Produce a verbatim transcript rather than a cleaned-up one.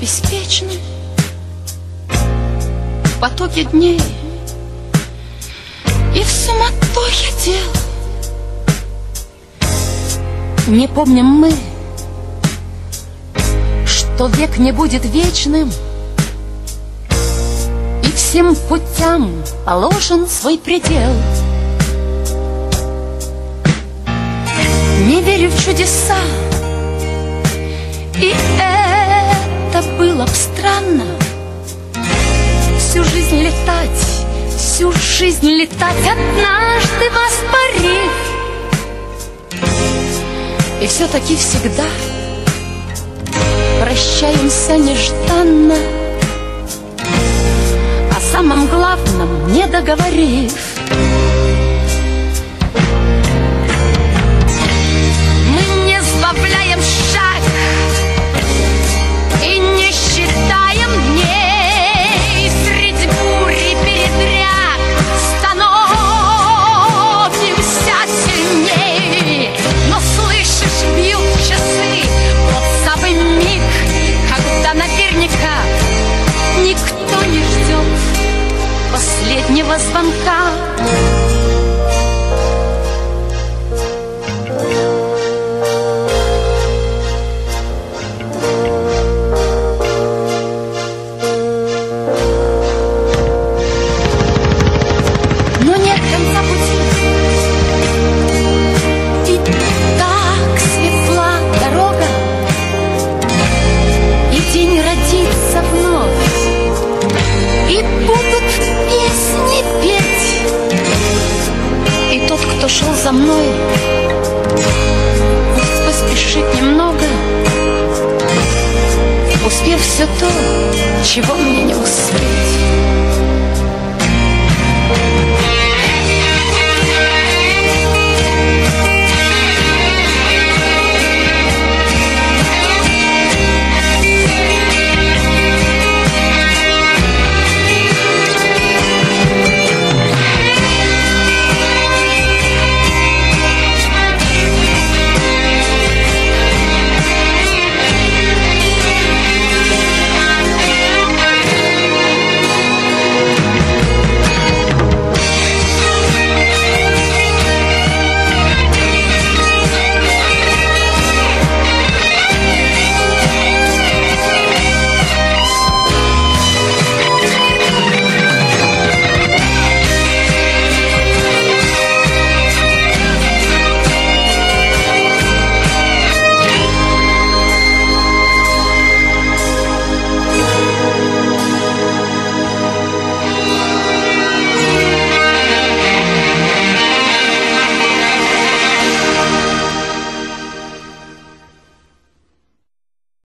беспечным в потоке дней и в суматохе дел. Не помним мы, что век не будет вечным, и всем путям положен свой предел. Не верю в чудеса, и это было б странно. Всю жизнь летать, всю жизнь летать, однажды воспарив. И все-таки всегда прощаемся нежданно, о самом главном не договорив. Мы не сбавляем шаг и не считаем дней, среди бури передряг становимся сильней. Но слышишь, бьют часы, тот самый миг, когда наверняка никто не ждет последнего звонка. Но нет конца пути, и так светла дорога, и день родится вновь, и будут песни петь. И тот, кто шел за мной, пусть поспешит немного, успев все то, чего мне не успеть.